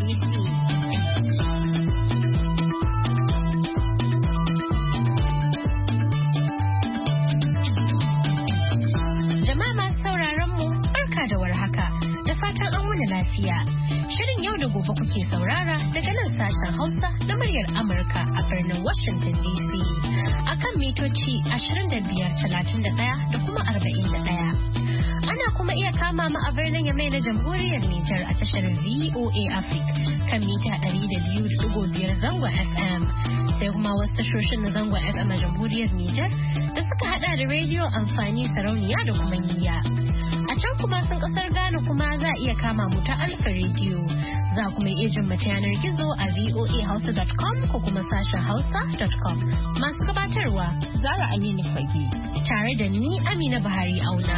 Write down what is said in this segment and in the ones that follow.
DC. Jama'a masu sauraron mu barka da warhaka da fatan an wuni lafiya. Shirin yau da gobe kuke saurara daga nan sashen Hausa na muryar Amurka a birnin Washington DC. Akan mitoci 25, 31 da kuma 41. Ana kuma iya kama mu a birnin Yamai na Jamhuriyar Nijar a tashar VOA Africa kan mita 200.5 zangon FM. Sai kuma wasu tashoshin na zangon FM a Jamhuriyar Nijar da suka hada da rediyo amfani sarauniya da kuma niyya. A can kuma sun kasar Ghana kuma za a iya kama mu ta Alfa Radio. Za kuma iya jin mu yanar gizo a voahausa.com ko kuma sashen hausa.com. Masu gabatarwa Zara Aminu Fage tare da ni Amina Buhari Auna.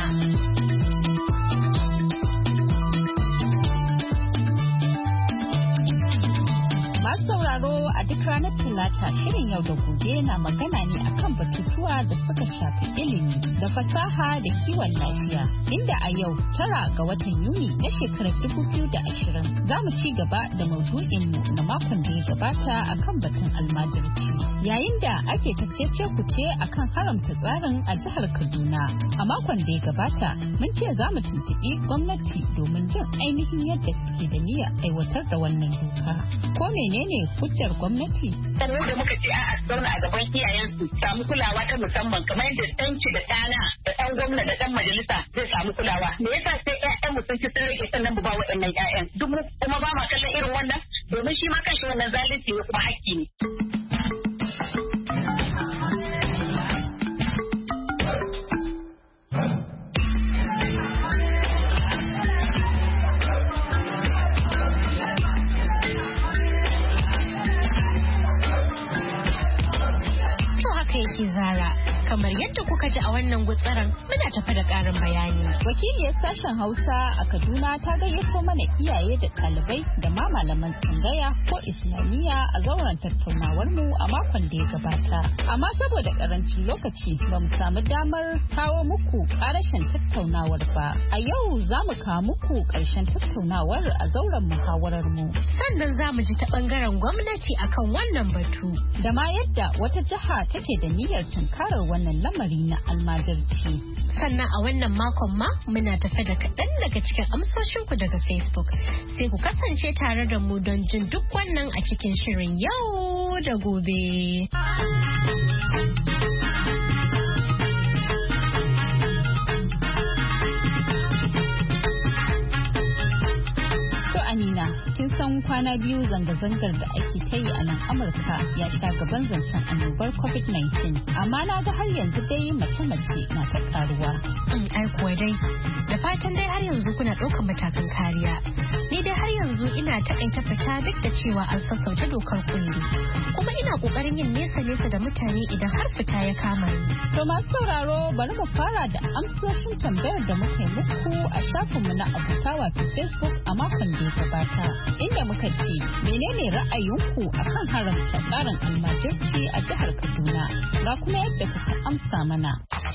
sauraro a duk ranar Talata shirin yau da gobe na magana ne akan batutuwa da suka shafi ilimi da fasaha da kiwon lafiya. Inda a yau 9 ga watan Yuni na shekarar 2020 za mu ci gaba da maudu'inmu na makon da ya gabata akan batun almajirci. Yayin da ake tacece kuce akan haramta tsarin a jihar Kaduna. A makon da ya gabata mun ce za mu tuntuɓi gwamnati domin jin ainihin yadda suke da niyyar aiwatar da wannan doka. Ko menene hujjar gwamnati? Sannan da muka ce a zauna a gaban iyayensu samu kulawa ta musamman kamar yadda ɗanci da ɗana da ɗan gwamna da ɗan majalisa zai samu kulawa. Me yasa sai ƴaƴanmu sun ci sun rage sannan mu ba waɗannan ƴaƴan? Duk mu kuma ba ma kallon irin wannan domin shi ma kanshi wannan zalunci ne kuma haƙƙi ne. Zara, kamar yadda kuka ji a wannan gutsaran muna tafi da ƙarin bayani. Wakiliyar sashen Hausa a Kaduna ta gayyato mana iyaye da ɗalibai da ma malaman tsangaya ko Islamiyya a zauren tattaunawar mu a makon da ya gabata. Amma saboda ƙarancin lokaci ba mu samu damar kawo muku ƙarashin tattaunawar ba. A yau za mu kawo muku ƙarshen tattaunawar a zauren muhawarar mu. Sannan za mu ji ta ɓangaren gwamnati akan wannan batu. Da ma yadda wata jiha take da niyyar tunkarar wannan lamari na almajirci. Sannan a wannan makon ma muna tafe da kaɗan daga cikin amsoshinku daga Facebook. Sai ku kasance tare da mu don jin duk wannan a cikin shirin yau da gobe. Amina, kin san kwana biyu zanga-zangar da ake ta yi a nan Amurka ya sha gaban zancen annobar COVID-19. Amma na ga har yanzu dai mace-mace na ta karuwa. Ai kuwa dai, da fatan dai har yanzu kuna ɗaukar matakan kariya. Ni dai har yanzu ina taƙaita fita duk da cewa an sassauta dokar kulle. Kuma ina ƙoƙarin yin nesa-nesa da mutane idan har fita ya kama ni. To masu sauraro bari mu fara da amsoshin tambayar da muka yi muku a shafinmu na abota wato Facebook a makon da ya gabata, inda muka ce menene ra'ayinku akan haramta tsarin almajirci a jihar Kaduna, ga kuma yadda kuka amsa mana.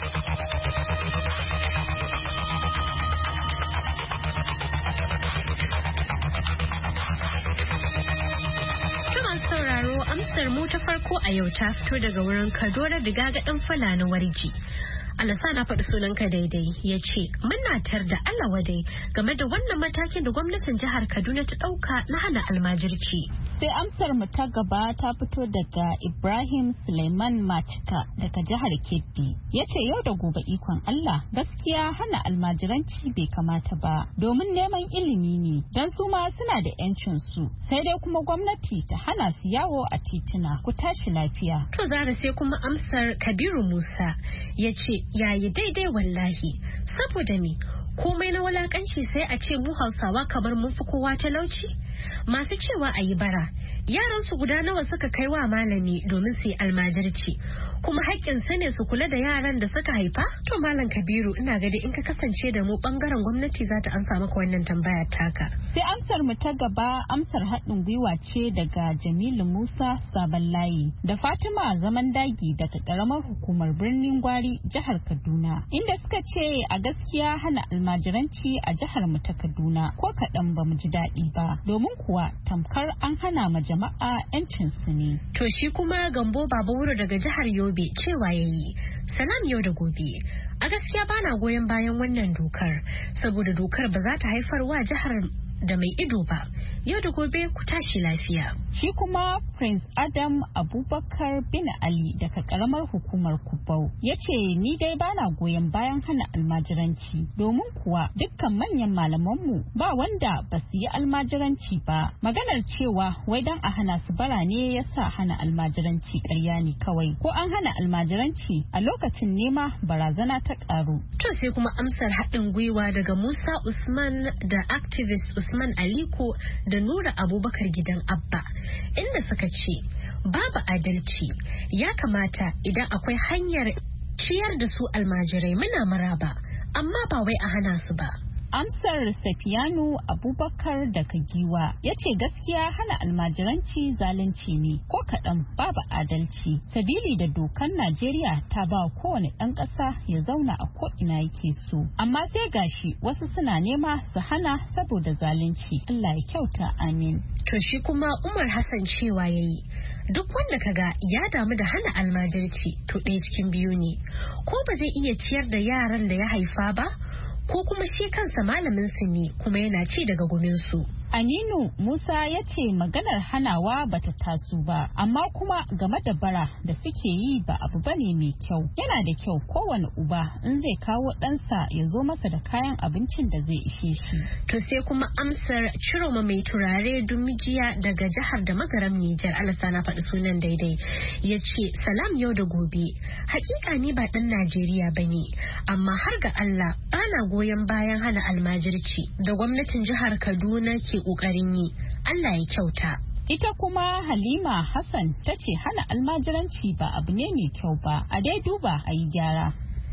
Sauraro amsar mu ta farko a yau ta fito daga wurin Kadora Digaga ɗan Fulani Warji. Alasa na faɗi sunanka daidai ya ce muna tar da Allah wadai game da wannan matakin da gwamnatin jihar Kaduna ta ɗauka na hana almajirci. Sai amsar mu ta gaba ta fito daga Ibrahim Suleiman Macika daga jihar Kebbi. Ya ce yau da gobe ikon Allah gaskiya hana almajiranci bai kamata ba domin neman ilimi ne don su ma suna da 'yancin su sai dai kuma gwamnati ta hana su yawo a tituna. Ku tashi lafiya. To Zara sai kuma amsar Kabiru Musa ya ce yayi daidai wallahi saboda me komai na wulakanci sai a ce mu Hausawa kamar mun fi kowa talauci masu cewa a yi bara yaran su guda nawa suka kai wa malami domin su yi almajirci kuma haƙƙin su ne su kula da yaran da suka haifa. To Malam Kabiru ina gani in ka kasance da mu bangaren gwamnati za ta amsa maka wannan tambaya taka. Sai amsar mu ta gaba amsar haɗin gwiwa ce daga Jamilu Musa Sabon Layi da Fatima Zaman Dagi daga ƙaramar hukumar birnin Gwari jihar Kaduna, inda suka ce a gaskiya hana almajiranci a jihar mu ta Kaduna ko kaɗan ba mu ji daɗi ba domin domin kuwa tamkar an hana ma jama'a 'yancin su ne. To shi kuma Gambo Babawuro daga jihar Yobe cewa yayi, salam yau da gobe. A gaskiya bana goyon bayan wannan dokar, saboda dokar ba za ta haifar wa jihar da mai ido ba. Yau da gobe ku tashi lafiya. Shi kuma Prince Adam Abubakar bin Ali daga karamar hukumar Kubau ya ce ni dai bana goyon bayan hana almajiranci, domin kuwa dukkan manyan malamanmu ba wanda ba su yi almajiranci ba. Maganar cewa wai dan a hana su bara ne ya sa hana almajiranci ƙarya ne kawai. Ko an hana almajiranci a lokacin nema barazana ta ƙaru. To sai kuma amsar haɗin gwiwa daga Musa Usman da activist Usman Aliko da Nura Abubakar gidan Abba, inda suka ce babu adalci, ya kamata idan akwai hanyar ciyar da su almajirai muna maraba, amma ba wai a hana su ba. Amsar Safiyanu Abubakar daga Giwa ya ce gaskiya hana almajiranci zalunci ne, ko kaɗan babu adalci, sabili da dokan Najeriya ta ba kowane ɗan ƙasa ya zauna a ko'ina yake so. Amma sai gashi wasu suna nema su hana saboda zalunci. Allah ya kyauta, amin. To shi kuma Umar Hassan cewa yayi, duk wanda kaga ya damu da hana almajirci to ɗaya cikin biyu ne, ko ba zai iya ciyar da yaran da ya haifa ba, ko kuma shi kansa malamin su ne kuma yana ci daga guminsu. Aminu Musa ya ce maganar hanawa bata taso ba, amma kuma game da bara da suke yi ba abu bane mai kyau. Yana da kyau kowane uba in zai kawo ɗansa ya zo masa da kayan abincin da zai ishe shi. To sai kuma amsar Ciroma mai turare Dumijiya daga jihar da Magaram Nijar, Alasa na faɗi sunan daidai, ya ce salam yau da gobe. Hakika ni ba ɗan Najeriya bane, amma har ga Allah bana goyon bayan hana almajirci da gwamnatin jihar Kaduna ke ƙoƙarin yi. Allah ya kyauta. Ita kuma Halima Hassan ta ce hana almajiranci ba abu ne mai kyau ba, a dai duba a yi gyara.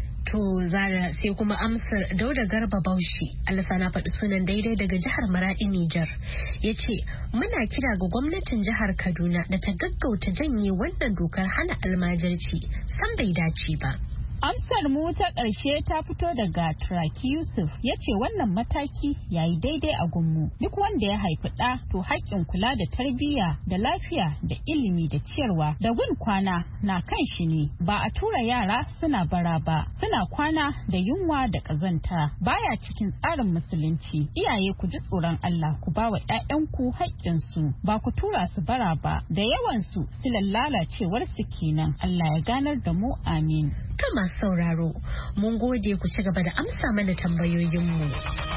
To Zara sai kuma amsar Dauda Garba Bauchi, Allah na faɗi sunan daidai daga jihar Maradi Nijar, ya ce muna kira ga gwamnatin jihar Kaduna da ta gaggauta janye wannan dokar hana almajirci, san bai dace ba. Amsar mu ta ƙarshe ta fito daga Traki Yusuf, ya ce wannan mataki ya yi daidai a gunmu. Duk wanda ya haifi ɗa to haƙƙin kula da tarbiyya da lafiya da ilimi da ciyarwa da gun kwana na kan shi ne, ba a tura yara suna bara ba, suna kwana da yunwa da ƙazanta, baya cikin tsarin musulunci. Iyaye ku ji tsoron Allah, ku ba wa ƴaƴanku haƙƙinsu, ba ku tura su bara ba, da yawansu silan lalacewar su kenan. Allah ya ganar da mu, amin. Ta masu sauraro, mun gode ku ci gaba da amsa mana tambayoyinmu.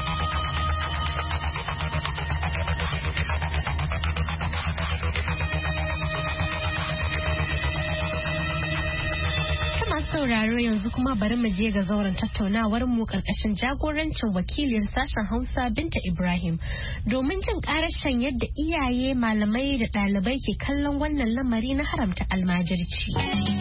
Sauraro yanzu kuma bari mu je ga zauren tattaunawar mu karkashin jagorancin wakilin sashen Hausa Binta Ibrahim domin jin karashen yadda iyaye, malamai da ɗalibai ke kallon wannan lamari na haramta almajirci.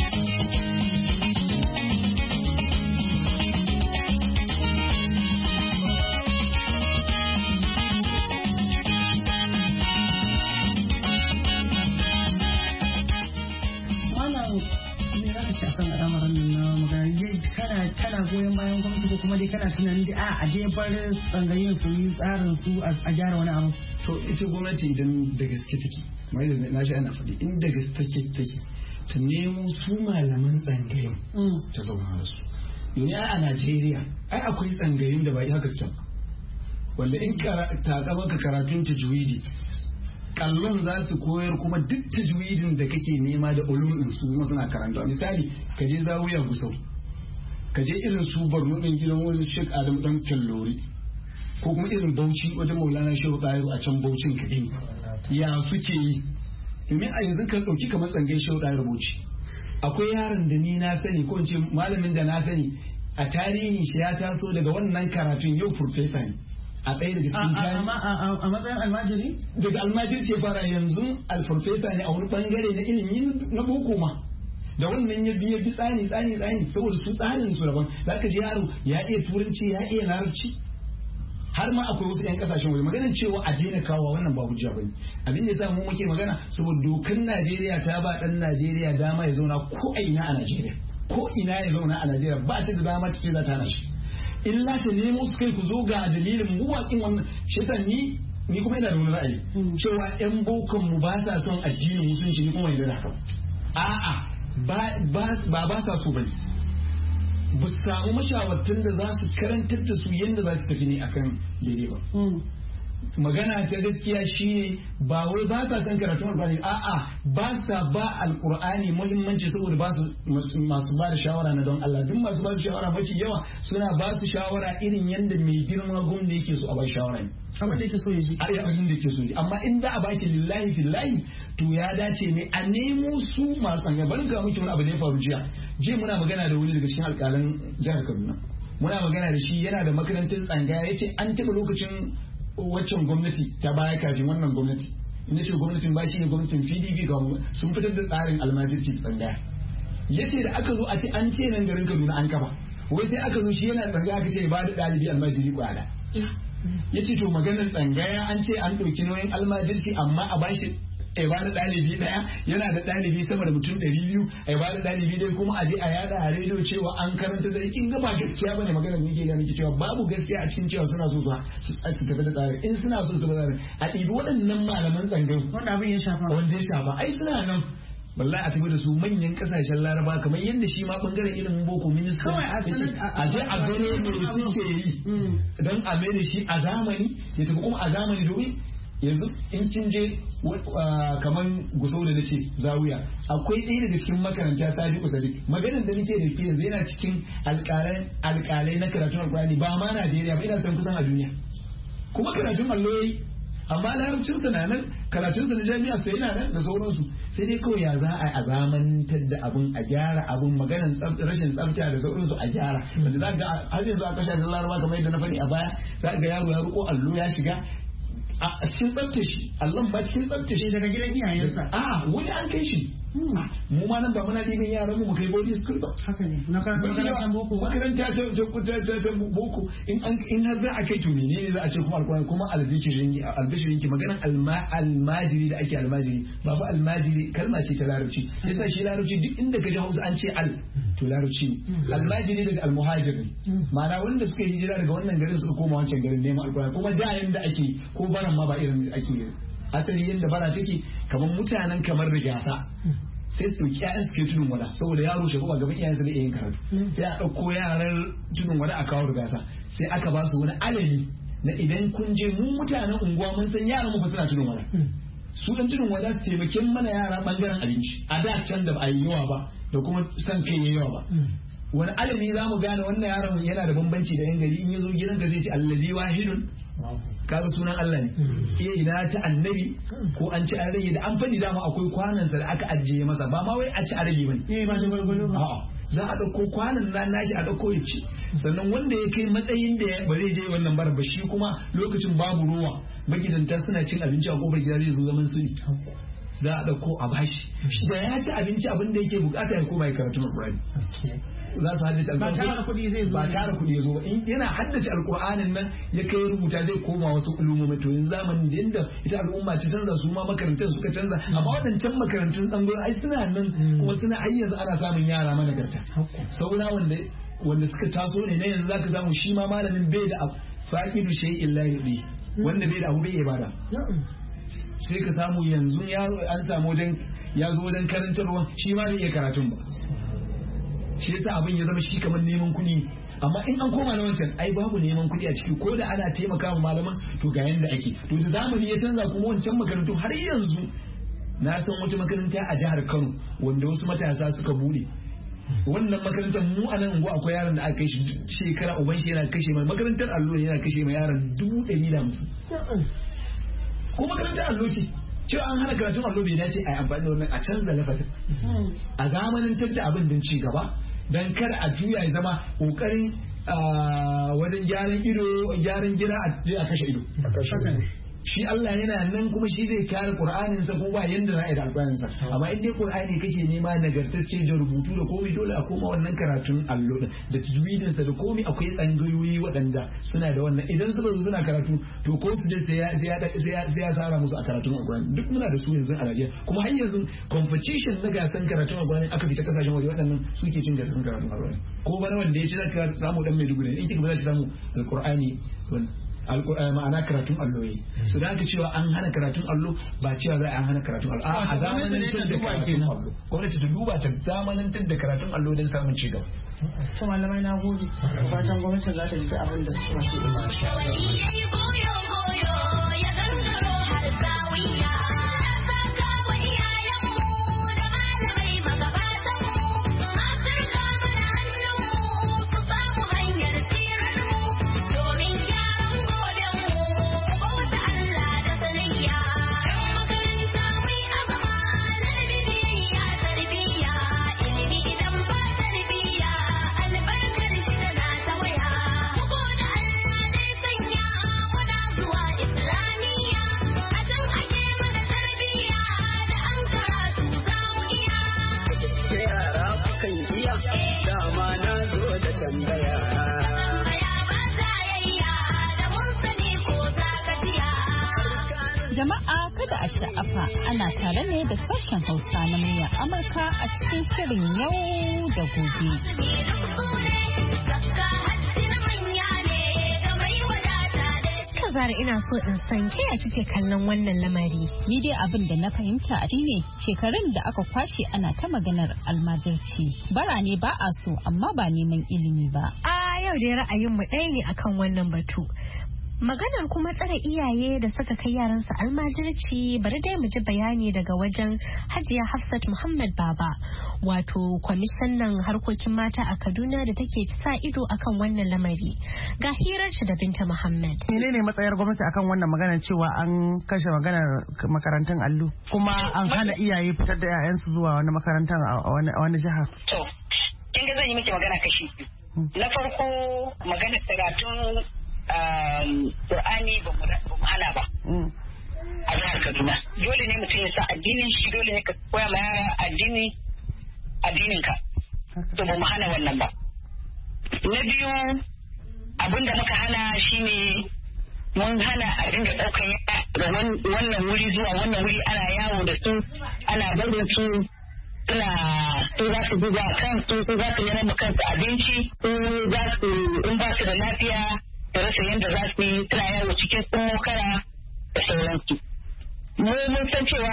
kana goyon bayan gwamnati ko kuma dai kana tunanin da a dai bar tsangayin su yi tsarin su a gyara wani abu. To ita gwamnati idan da gaske take, mai da na shi ana faɗi in da gaske take ta nemo su malaman tsangayin ta zauna da su. Domin a Najeriya ai akwai tsangayin da ba yi haka suke, wanda in takamaka karatun tajwidi kallon za su koyar kuma duk tajwidin da kake nema da ulum su kuma suna karanta. Misali ka je Zawiya Gusau, ka je irin su Borno din gidan wani Sheikh Adam dan Kallori, ko kuma irin Bauchi wajen Maulana Shehu Tahiru a can Bauchin ka gani ya suke yi. Domin a yanzu kan dauki kamar tsangai Shehu Tahiru Bauchi, akwai yaron da ni na sani ko in ce malamin da na sani a tarihin shi ya taso daga wannan karatun yau professor ne a ɗaya daga cikin jami'a a matsayin almajiri daga almajiri ce fara yanzu alfarfesa ne a wani bangare na ilimi na boko ma da wannan ya biya bi tsani saboda su tsarin su daban. Zaka ji yaro ya iya turanci ya iya larabci, har ma akwai wasu 'yan kasashen waje. Maganar cewa a daina kawo wannan ba hujja bane. Abin da yasa mu muke magana saboda dokar Najeriya ta ba dan Najeriya dama ya zauna ko ina a Najeriya, ko ina ya zauna a Najeriya, ba ta da dama ta ce za ta hana shi. Illa ta nemo su kai ku zo ga dalilin mu wakin wannan. Shi yasa ni ni kuma ina da wani ra'ayi cewa yan bokon mu ba sa son addinin musulunci ni kuma yana haka a'a ba sa so bane ba su samu mashawartan da za su karantar da su yadda za su tafi ne akan daidai ba magana ta gaskiya shine ba wai ba sa san karatun alqur'ani a'a ba sa ba alqur'ani muhimmanci saboda ba su masu ba da shawara na don Allah duk masu ba su shawara mafi yawa suna ba su shawara irin yanda mai girma gwamnati yake so a ba shawara ne abin da yake so ya ji abin da yake so amma in da a bashi lillahi fillahi to ya dace ne a nemo su masu tsanga bari ga muke wani abu da ya faru jiya muna magana da wani daga cikin alƙalan jihar Kaduna muna magana da shi yana da makarantar tsangaya yace an taɓa lokacin waccan gwamnati ta baya kafin wannan gwamnati inda ce gwamnatin ba shi ne gwamnatin PDP ga sun fitar da tsarin almajirci tsangaya yace da aka zo a ce an ce nan garin Kaduna an kafa wai sai aka zo shi yana tsangaya aka ce ba da ɗalibi almajiri kwada yace to maganar tsangaya an ce an ɗauki nauyin almajirci amma a bashi a ba da ɗalibi ɗaya yana da ɗalibi sama da mutum 200 a ba da ɗalibi ɗaya kuma a je a yada a rediyo cewa an karanta da kin ga ba gaskiya bane maganar nake ga miki cewa babu gaskiya a cikin cewa suna so su tafi da tsari in suna so su ba tsari a ɗibi waɗannan malaman tsangayu wanda abin ya shafa ai suna nan wallahi a tafi da su manyan kasashen laraba kamar yadda shi ma bangaren ilimin boko minista a je a gano me suke yi don a mai da shi a zamani ya tafi kuma a zamani domin yanzu in kin je kamar gusau da nace zawiya akwai ɗaya daga cikin makaranta Sadiq Sadiq maganar da nake da ke yanzu yana cikin alƙalai na karatun alƙur'ani ba ma Najeriya ba ina san kusan a duniya kuma karatun allo yayi amma larabcin sa na nan karatun sa na jami'a sai yana nan da sauransu sai dai kawai ya za a zamantar da abun a gyara abun maganar rashin tsafta da sauransu a gyara wanda za ga har yanzu a kasashen laraba kamar yadda na faɗi a baya za ga yaro ya riko allo ya shiga a cikin tsabta shi Allah ba cikin tsabta shi daga gidan iyayensa wani an kai shi mu ma nan ba muna ɗiban yaran mu kai body school ba haka ne na makarantar boko makaranta ta boko in har za a kai to menene za a ce kuma alƙur'ani kuma albishirin ki maganar almajiri da ake almajiri ba fa almajiri kalma ce ta larabci yasa shi larabci duk inda ka ji Hausa an ce al to larabci ne almajiri daga almuhajir ne ma'ana wanda suka yi hijira daga wannan garin suka koma wancan garin neman alƙur'ani kuma da yanda ake ko baran ma ba irin ake yi asali yadda bara take kamar mutanen kamar rigasa sai su ɗauki ƴaƴan su kai tudun wada saboda yaro shi kuma gaban iyayensa da yin karatu sai a ɗauko yaran tudun wada a kawo rigasa sai aka ba su wani alami na idan kun je mu mutanen unguwa mun san yaran mu fa suna tudun wada su dan tudun wada su taimakin mana yara bangaren abinci a da can da ba a yi yawa ba da kuma san kai yayi yawa ba wani alami za mu gane wannan yaron yana da bambanci da yan gari in ya zo gidanka zai ce allazi wahidun kaga sunan Allah ne ina ta annabi ko an ci an rage da an fadi dama akwai kwanansa da aka ajiye masa ba ma wai a ci a rage bane ba ta gwargwado ba za a dauko kwanan nan nashi a dauko ya ci sannan wanda ya kai matsayin da ba zai je wannan bar ba shi kuma lokacin babu ruwa magidanta suna cin abinci a kofar gida zai zo zaman su za a dauko a bashi da ya ci abinci abin da yake bukata ya koma ya karatu Alqur'ani za su haddace ba tara kuɗi zai zo ba tara kuɗi ya zo ba in yana haddace alƙur'anin nan ya kai rubuta zai koma wasu ulumumi to yanzu zamanin da yanda ita al'umma ta canza su ma makarantar suka canza amma waɗancan makarantun tsangoyi ai suna nan kuma suna ai yanzu ana samun yara managarta saura wanda suka taso ne na yanzu zaka samu shi ma malamin bai da faqidu shay'in la yudi wanda bai da abu bai ibada sai ka samu yanzu an samu wajen ya zo wajen karantarwa shi ma bai iya karatun ba shi yasa abin ya zama shi kamar neman kuɗi amma in an koma na wancan ai babu neman kuɗi a ciki ko da ana taimaka wa malaman to ga yanda ake to da zamani ya canza kuma wancan makarantu har yanzu na san wata makaranta a jihar Kano wanda wasu matasa suka bude wannan makarantar mu a nan unguwa akwai yaron da aka kai shi shekara uban shi yana kashe mai makarantar allo yana kashe mai yaron 150 ko makarantar allo ce cewa an hana karatun allo bai dace a yi amfani da wannan a canza lafazin a zamanin da abin din ci gaba don kada a juya ya zama kokarin wajen gyaran gida a kashe ido shi Allah yana nan kuma shi zai kare Qur'anin sa kuma ba yanda za a yi da Qur'anin sa amma in dai Qur'ani kake nema nagartacce da rubutu da komai dole a koma wannan karatun allo da tajwidin sa da komai akwai tsangayoyi waɗanda suna da wannan idan suka zo suna karatu to ko su je sai ya tsara musu a karatun Qur'ani duk muna da su yanzu a Najeriya kuma har yanzu competition na gasan karatun Qur'ani aka fita kasashen waje waɗannan suke cin gasan karatun Qur'ani ko bana wanda ya ci zaka samu dan Maiduguri in kika ba za ki samu Qur'ani ma'ana karatun allo yi su da aka cewa an hana karatun allo ba cewa za a hana karatun allo a zamanantar da karatun allo gwamnati ta duba ta zamanantar da karatun allo don samun ci gaba. To malamai na gode fatan gwamnati za ta ji abin da su masu Jama'a kada a sha'afa ana tare ne da sashen Hausa na muryar Amurka a cikin shirin yau da gobe. Zara ina so in san ke a kike kallon wannan lamari. Ni dai abin da na fahimta shine shekarun da aka kwashe ana ta maganar almajirci. Bara ne ba a so amma ba neman ilimi ba. A yau dai ra'ayinmu ɗaya ne akan wannan batu. Maganar kuma tsare iyaye da suka kai yaransu almajirci bari dai mu ji bayani daga wajen Hajiya Hafsat Muhammad Baba wato kwamishinan harkokin mata a Kaduna da take sa ido akan wannan lamari. Ga hirar da Binta Muhammad. Menene matsayar gwamnati akan wannan maganar cewa an kashe maganar makarantun allo kuma an hana iyaye fitar da 'ya'yansu zuwa wani makarantar a wani jiha? To, kin ga zan yi miki magana kashi biyu. Na farko maganar karatun Qur'ani ba mu hana ba a jihar Kaduna. Dole ne mutum ya sa addinin shi, dole ne ka koya ma yara addinin ka. To ba mu hana wannan ba. Na biyu abinda muka hana shine mun hana a dinga ɗaukan yara da wannan wuri zuwa wannan wuri ana yawo da su ana barin su suna su za su duba kansu su za su nema kansu abinci su za su in ba su da lafiya da rasa yadda za su yi suna yawo cikin kara da sauransu. Mun san cewa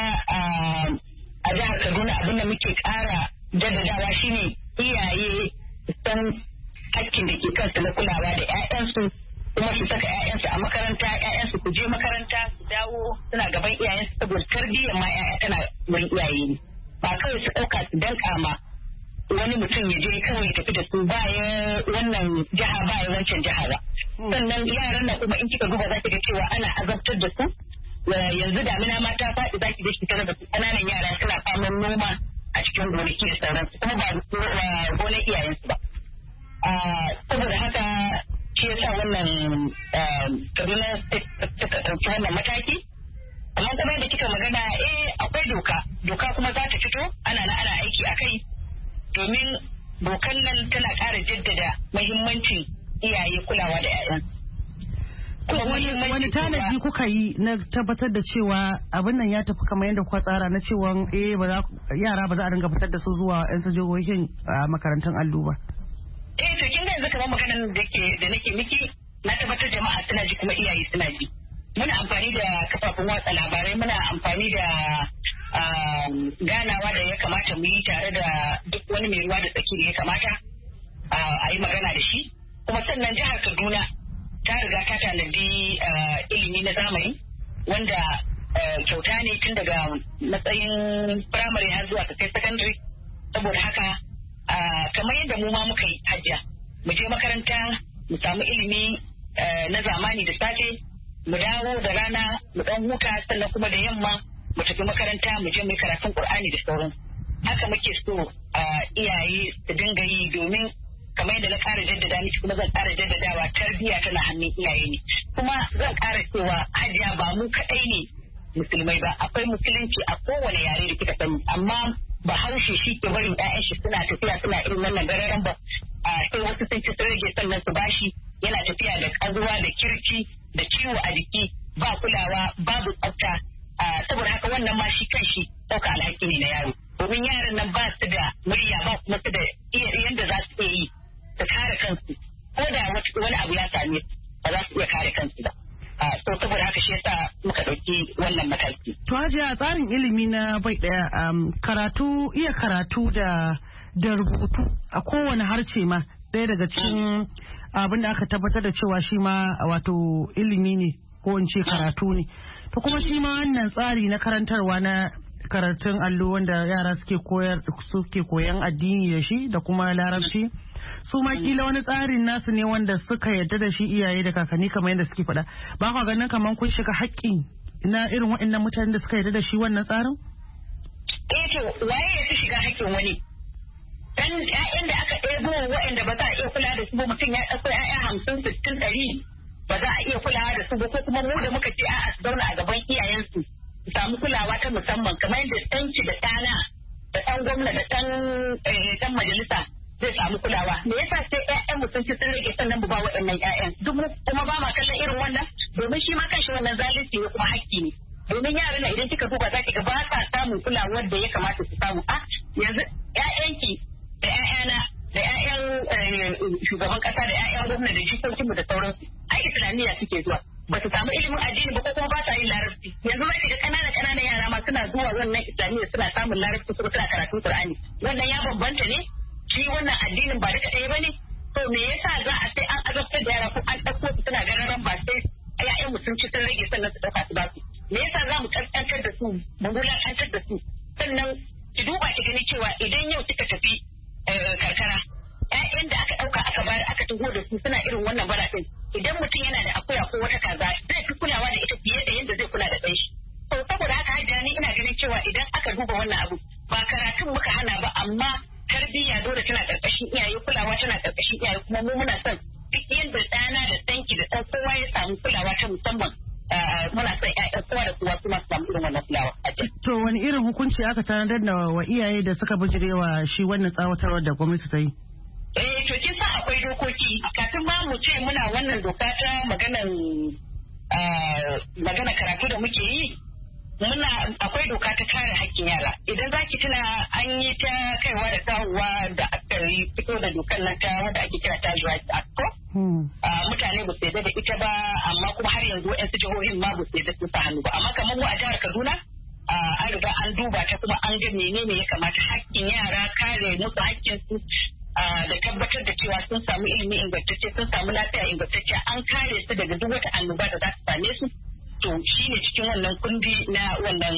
a jihar Kaduna abin da muke ƙara jaddadawa shine iyaye san hakkin da ke kansu na kulawa da 'ya'yansu kuma su saka 'ya'yansu a makaranta, 'ya'yansu ku je makaranta su dawo suna gaban iyayensu saboda tarbiyyar ma 'ya'ya tana wurin iyaye ne. Ba kawai su ɗauka su danƙa ma wani mutum ya je kawai tafi da su bayan wannan jiha bayan wancan jiha ba. Sannan yaran nan kuma in kika duba za ki ga cewa ana azabtar da su. Yanzu damina ma ta faɗi za ki ga shi tare da su ƙananan yara suna faman noma a cikin gonaki da sauransu kuma ba gonar iyayensu ba. Saboda haka shi yasa wannan Kaduna ta ɗauki wannan mataki. Amma kuma yadda kika magana akwai doka kuma za ta fito ana aiki a kai domin dokan nan tana ƙara jaddada muhimmancin iyaye kulawa da 'ya'yan. Wani tanadi kuka yi na tabbatar da cewa abin nan ya tafi kamar yadda kuka tsara na cewa yara ba za a dinga fitar da su zuwa 'yan jihohin makarantun allo ba? To kin ga yanzu kamar maganar da nake miki na tabbatar jama'a suna ji kuma iyaye suna ji. Muna amfani da kafafen watsa labarai, muna amfani da ganawa da ya kamata mu yi tare da duk wani mai ruwa da tsaki da ya kamata a yi magana da shi. Kuma sannan jihar Kaduna ta riga ta tanadi ilimi na zamani wanda kyauta ne tun daga matsayin firamare har zuwa kai sakandare. Saboda haka kamar yadda mu ma muka yi hajja mu je makaranta mu samu ilimi na zamani da safe mu dawo da rana mu dan huta sannan kuma da yamma mu tafi makaranta mu je mu yi karatun Qur'ani da sauran. Haka muke so iyaye su dinga yi domin kamar yadda na ƙara jaddada miki kuma zan ƙara jaddadawa tarbiyya tana hannun iyaye ne. Kuma zan ƙara cewa hajiya ba mu kaɗai ne musulmai ba, akwai musulunci a kowane yare da kika sani, amma Bahaushe shi ke barin 'ya'yan shi suna tafiya suna irin wannan gararan ba sai wasu sun ci sun rage sannan su bashi yana tafiya da ƙazuwa da kirci da ciwo a jiki ba kulawa babu tsafta saboda haka wannan ma shi kanshi ɗauka alhaki ne na yaro domin yaran nan ba su da murya ba kuma su da yadda za su iya yi su kare kansu ko da wani abu ya same ba za su iya kare kansu ba so saboda haka shi yasa muka ɗauki wannan mataki. To Hajiya, tsarin ilimi na bai ɗaya iya karatu da rubutu a kowane harce ma ɗaya daga cikin abin da aka tabbatar da cewa shi ma wato ilimi ne ko in ce karatu ne. To kuma shi ma wannan tsari na karantarwa na karatun allo wanda yara suke koyan addini da shi da kuma larabci. Su ma kila wani tsarin nasu ne wanda suka yarda da shi iyaye da kakanni kamar yadda suke faɗa. Ba kwa ganin kamar kun shiga haƙƙi na irin waɗannan mutanen da suka yarda da shi wannan tsarin? To waye ya fi shiga haƙƙin wani? Dan ƴaƴan da aka ɗebo waɗanda ba za a iya kula da su ba, mutum ya ɗauko ƴaƴa 50, 60, 100 ba za a iya kulawa da su ba, ko kuma mu da muka ce a'a su zauna a gaban iyayensu su samu kulawa ta musamman kamar yadda ɗanki da ɗana da ɗan gwamna da ɗan majalisa zai samu kulawa. Me yasa sai ƴaƴan mutum sun rage sannan ba waɗannan ƴaƴan? Duk kuma ba ma kallon irin wannan, domin shi ma kanshi wannan zalunci ne kuma haƙƙi ne. Domin yaran na idan kika duba za ki ga ba sa samun kulawar da ya kamata su samu. Yanzu ƴaƴanki da ƴaƴana da ƴaƴan shugaban ƙasa da ƴaƴan gwamna da jikokinmu da sauransu ai islamiyya suke zuwa. Ba su samu ilimin addini ba ko kuma ba sa yin larabci. Yanzu za ki ga ƙananan yara ma suna zuwa wannan islamiyya suna samun larabci kuma suna karatun Qur'ani. Wannan ya bambanta ne? Shi wannan addinin ba duka ɗaya ba ne? To me yasa za a sai an azabtar da yara ko an ɗauko su suna gararan ba sai ƴaƴan mu sun ci sun rage sannan su ɗauka su ba su? Me yasa za mu ƙasƙantar da su mu wulaƙantar da su? Sannan ki duba ki gani cewa idan yau kika tafi karkara ƴaƴan da aka ɗauka aka bayar aka taho da su suna irin wannan bara ɗin, idan mutum yana da akuya ko wata kaza zai fi kulawa da ita fiye da yadda zai kula da ɗan shi. To saboda haka Hajiya ni ina ganin cewa idan aka duba wannan abu ba karatun muka hana ba, amma tarbiyya dole tana ƙarƙashin iyaye, kulawa tana ƙarƙashin iyaye, kuma mu muna son duk yadda ɗana da ɗanki da ɗan kowa ya samu kulawa ta musamman. Muna son ƴaƴan kowa da kowa su masu samu irin wannan kulawa. To wani irin hukunci aka tanadar da wa iyaye da suka bijirewa shi wannan tsawatarwar da gwamnati ta yi? To kin san akwai dokoki kafin ma mu ce muna wannan doka ta magana karatu da muke yi. Akwai doka ta kare haƙƙin yara. Idan za ki tuna an yi ta kaiwa da kawowa da aka fito da dokar nan ta wanda ake kira ta Rights Act ko? Mutane ba su yarda da ita ba, amma kuma har yanzu waɗansu jihohin ma ba su yarda su sa hannu ba. Amma kamar mu a jihar Kaduna an riga an duba ta kuma an ga menene ya kamata haƙƙin yara, kare musu haƙƙin su da tabbatar da cewa sun samu ilimi ingantacce, sun samu lafiya ingantacce, an kare su daga duk wata annoba da za su same su. To shi ne cikin wannan kundi na wannan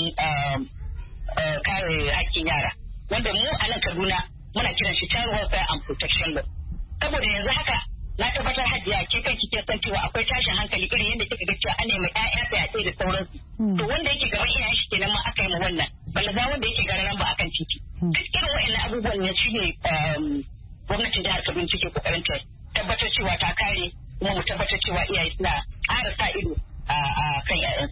kare haƙƙin yara, wanda mu a nan Kaduna muna kiran shi Child Welfare and Protection Law. Saboda yanzu haka na tabbatar Hajiya ke kanki ke san cewa akwai tashin hankali irin yadda kika ga cewa an nemi ƴaƴa fyaɗe da sauransu. To wanda yake gaban iyayen shi kenan ma aka yi ma wannan, balaga wanda yake gararan ba akan titi. Duk irin waɗannan abubuwan ne shi ne gwamnatin jihar Kaduna take kokarin ta tabbatar cewa ta kare, kuma mu tabbatar cewa iyaye suna ƙara sa ido a kan ƴaƴan.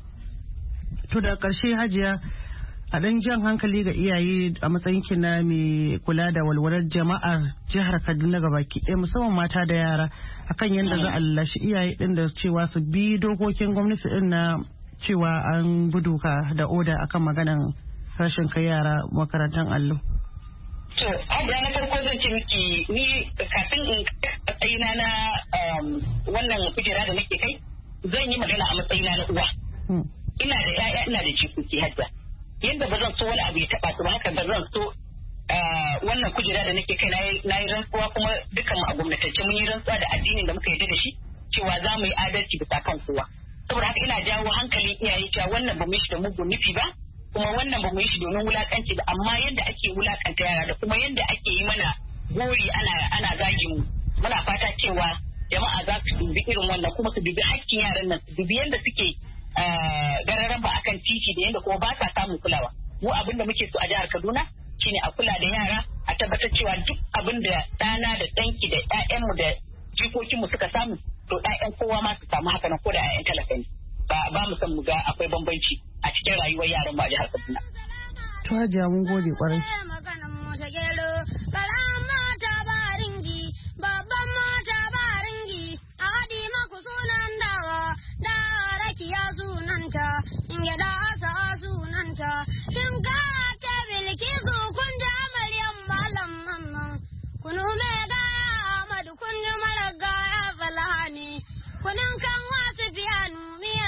To da ƙarshe Hajiya, a ɗan jan hankali ga iyaye a matsayin ki na mai kula da walwalar jama'ar jihar Kaduna gabaki ɗaya, musamman mata da yara, akan yadda za a lallashi iyaye ɗin da cewa su bi dokokin gwamnati ɗin na cewa an bi doka da oda akan maganan rashin kai yara makarantar allo. To, Hajiya, na farko zan ce miki ni kafin in tsayina na wannan kujera da nake kai, zan yi magana a matsayina na uwa. Ina da ƴaƴa, ina da jikoki Hajiya. Yadda ba zan so wani abu ya taɓa su ba, haka ba zan so wannan kujera da nake kai na yi rantsuwa, kuma dukkan mu a gwamnatance mun yi rantsuwa da addinin da muka yarda da shi cewa za mu yi adalci bisa kan kowa. Saboda haka ina jawo hankalin iyaye cewa wannan ba mu yi shi da mugun nufi ba, kuma wannan ba mu yi shi domin wulakanci ba, amma yadda ake wulakanta yara da kuma yadda ake yi mana gori ana zagin mu, muna fata cewa jama'a za su dubi irin wannan, kuma su dubi hakkin yaran nan, su dubi yadda suke gararan ba akan titi da yadda kuma ba sa samun kulawa. Mu abin da muke so a jihar Kaduna shine a kula da yara, a tabbatar cewa duk abin da ɗana da ɗanki da ƴaƴanmu da jikokinmu suka samu, to ƴaƴan kowa ma su samu haka nan, ko da ƴaƴan talaka ne. Ba mu san mu ga akwai bambanci a cikin rayuwar yaran mu a jihar Kaduna. To Hajiya, mun gode kwarai. Kunun kan wasu biyanu miya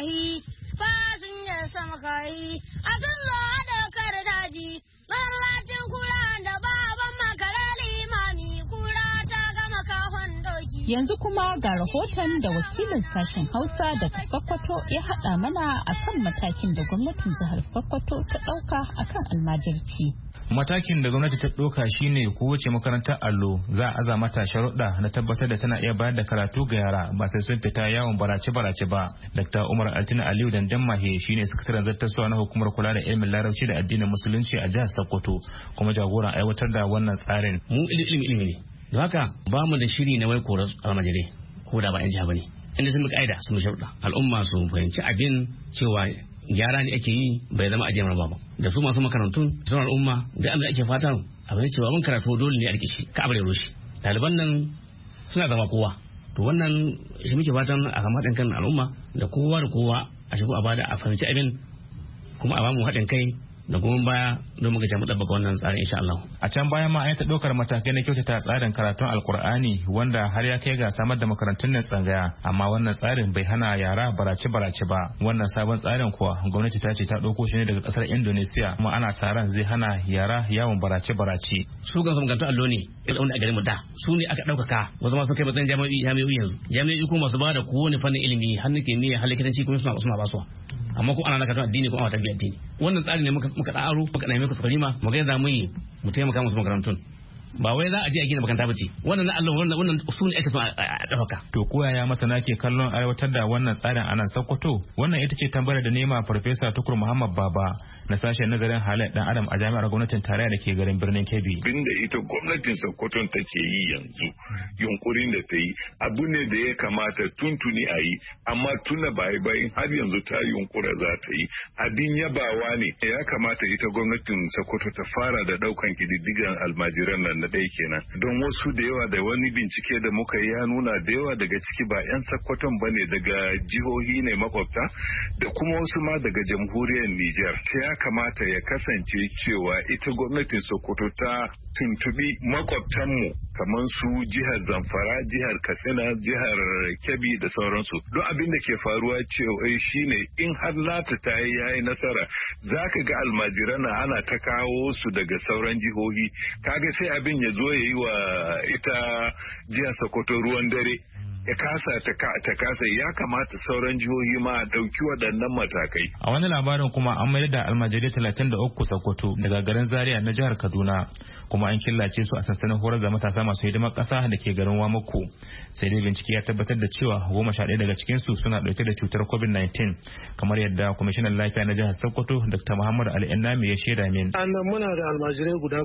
mahi fasinja sama kai a kan zo da kar daji masallacin kura da baban makara limami kura ta gama kahon doki. Yanzu kuma ga rahoton da wakilin sashen Hausa daga Sokoto ya haɗa mana akan matakin da gwamnatin jihar Sokoto ta ɗauka akan almajirci. Matakin da gwamnati ta ɗauka shine kowace makarantar allo za a aza mata sharuɗa na tabbatar da tana iya bayar da karatu ga yara ba sai sun fita yawon barace-barace ba. Dr. Umar Altina Aliyu Dandamahe shine sakataren zartaswa na hukumar kula da ilimin larabci da addinin musulunci a jihar Sokoto kuma jagoran aiwatar da wannan tsarin. Mu ilimi ne. Don haka ba mu da shiri na wai korar almajirai ko da ba 'yan jiha ba ne. Inda sun bi ka'ida sun sharuɗa. Al'umma su fahimci abin cewa gyara ne ake yi bai zama ajiyar ba da su masu makarantun sun al'umma da abin da ake fata abin cewa mun karatu dole ne a rike shi ka abu da roshi ɗaliban nan suna zama kowa to wannan shi muke fatan a kama haɗin kan al'umma da kowa a shigo a bada a fahimci abin kuma a bamu haɗin kai da kuma baya don muka ce mu ɗabbaka wannan tsarin insha Allah. A can baya ma an ta ɗaukar matakai na kyautata tsarin karatun Alkur'ani wanda har ya kai ga samar da makarantun nan tsangaya amma wannan tsarin bai hana yara barace ba. Wannan sabon tsarin kuwa gwamnati ta ce ta ɗauko shi ne daga ƙasar Indonesia kuma ana sa ran zai hana yara yawon barace. Su ga makarantun allo ne wanda a garin mu da su ne aka ɗaukaka wasu masu kai matsayin jami'o'i yanzu jami'o'i kuma masu ba da kowane fannin ilimi har kimiyya har likitanci kuma suna basuwa. Amma ko ana nakatun addini ko ana tarbiyyar addini wannan tsari ne muka da'aro muka nemi ku tsarima mu ga za mu yi mu taimaka musu makarantun ba wai za a je a gina makaranta bace wannan na Allah wannan su ne ake so a dauka. To ko yaya masana ke kallon aiwatar da wannan tsarin anan Sokoto? Wannan ita ce tambayar da nema Farfesa Tukur Muhammad Baba na sashen nazarin halayyar dan adam a jami'ar gwamnatin tarayya da ke garin birnin Kebbi. Binda ita gwamnatin Sokoto take yi yanzu yunkurin da ta yi abu ne da ya kamata tuntuni a yi amma tuna bayan har yanzu ta yunkura za ta yi abin yabawa ne ya kamata ita gwamnatin Sokoto ta fara da daukan kididdigan almajiran nan na ɗaya kenan don wasu da yawa da wani bincike da muka yi ya nuna da yawa daga ciki ba 'yan Sokoton ba ne daga jihohi ne makwabta da kuma wasu ma daga jamhuriyar Nijar. Ya kamata ya kasance cewa ita gwamnatin Sokoto ta tuntubi makwabtanmu kamar su jihar Zamfara, jihar Katsina, jihar Kebbi da sauransu. Don abin da ke faruwa cewa shine in har nata ta yi yayi nasara zaka ga almajirana ana ta kawo su daga sauran jihohi kaga sai abin ya zo ya yi wa ita jihar Sokoto ruwan dare ya kasa ta kasa ya kamata sauran jihohi ma a ɗauki waɗannan matakai. A wani labarin kuma an mayar da almajirai 33 Sokoto daga garin Zaria na jihar Kaduna kuma an killace su a sansanin horar da matasa masu hidimar ƙasa da ke garin Wamako. Sai dai bincike ya tabbatar da cewa 11 daga cikin su suna ɗauke da cutar COVID-19 kamar yadda kwamishinan lafiya na jihar Sokoto Dr. Muhammad Ali Ennami ya shaida min. Sannan muna da almajirai guda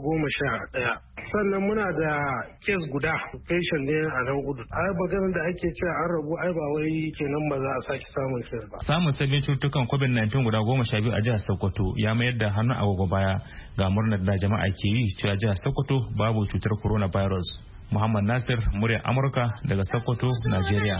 11 sannan muna da kes guda patient ne a nan gudu. Ai maganar da ake cewa an rabu ai ba wai kenan ba za a sake samun kes ba. Samun sabbin cutukan COVID-19 guda 12 a jihar Sokoto ya mayar da hannu agogo baya ga murnar da jama'a ke yi cewa jihar Sokoto babu cutar coronavirus. Muhammad Nasir, muryar Amurka daga Sokoto, Najeriya.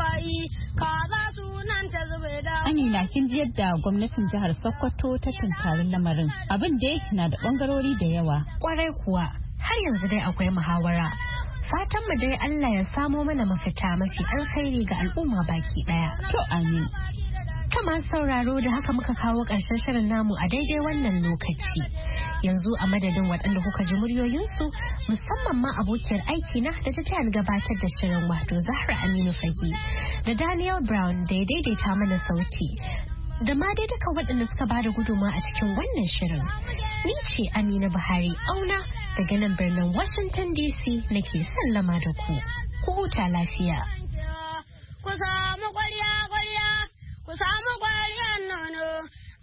Amina, kin ji yadda gwamnatin jihar Sokoto ta tunkari lamarin. Abin da na da bangarori da yawa. Kwarai kuwa, har yanzu dai akwai muhawara. Fatan mu dai Allah ya samo mana mafita mafi alkhairi ga al'umma baki daya. To amin. Kama sauraro da haka muka kawo ƙarshen shirin namu a daidai wannan lokaci. Yanzu a madadin waɗanda kuka ji muryoyinsu musamman ma abokiyar aiki na da ta tayar gabatar da shirin wato Zahra Aminu Fage da Daniel Brown da ya daidaita mana sauti. Da ma dai duka waɗanda suka bada gudunmawa a cikin wannan shirin. Ni ce Amina Buhari Auna daga nan birnin Washington DC nake sallama da ku. Ku huta lafiya. Ku samu ƙwarya-ƙwarya, ku samu ƙwarya nan